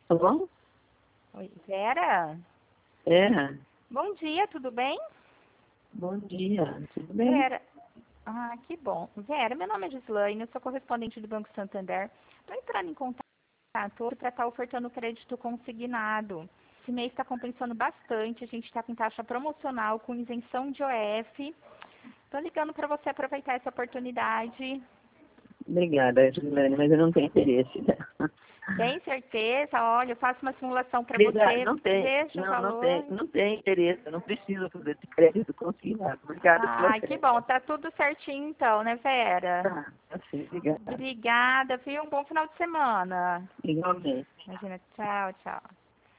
Tá bom? Oi, Vera? É. Bom dia, tudo bem? Bom dia. Tudo bem? Vera, que bom. Vera, meu nome é Gislaine, eu sou correspondente do Banco Santander. Estou entrando em contato para estar ofertando crédito consignado. Esse mês está compensando bastante, a gente está com taxa promocional, com isenção de OF. Estou ligando para você aproveitar essa oportunidade. Obrigada, Juliane, mas eu não tenho interesse. Tem certeza? Olha, eu faço uma simulação para Obrigada, você, não tem. veja o valor. Não tem interesse. Eu não preciso fazer de crédito consignado. Obrigada pela Ai, que bom. oferta. Tá tudo certinho então, né, Vera? Tá, assim, obrigada. Obrigada, viu? Um bom final de semana. Igualmente. Imagina, tchau, tchau.